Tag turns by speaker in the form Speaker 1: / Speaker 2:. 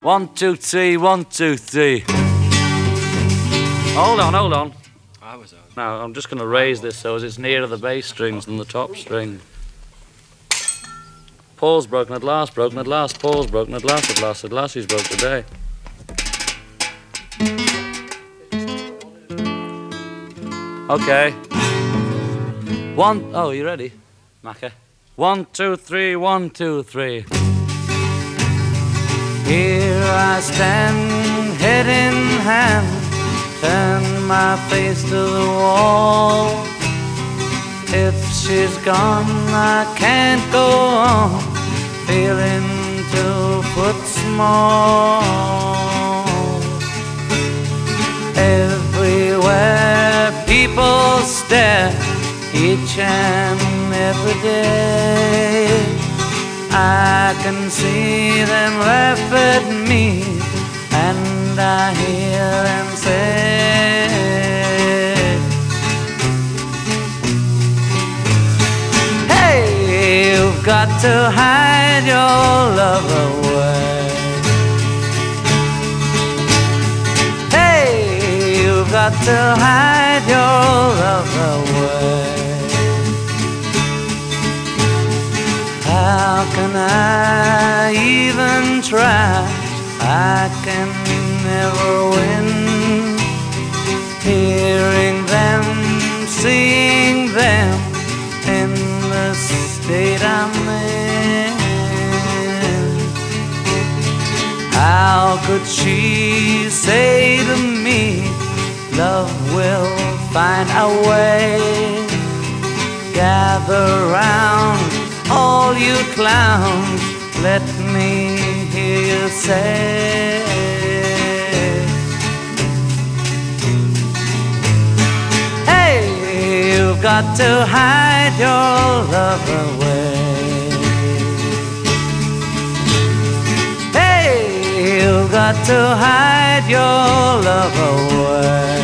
Speaker 1: 1, 2, 3, 1, 2, 3. Hold on.
Speaker 2: I was on.
Speaker 1: Now, I'm just going to raise this so as it's nearer the bass strings than the top string. Paul's broken at last, Paul's broken at last, he's broke today. Okay. 1, oh, you ready, Macca? 1, 2, 3, 1, 2, 3. Here I stand, head in hand, turn my face to the wall. If she's gone, I can't go on, feeling 2 foot small. Everywhere people stare, each and every day. I can see them laugh at me, and I hear them say, hey, you've got to hide your love away. Hey, you've got to hide your love away. How can I even try? I can never win. Hearing them, seeing them in the state I'm in. How could she say to me, love will find a way? Gather round, all you clowns, let me hear you say, hey, you've got to hide your love away. Hey, you've got to hide your love away.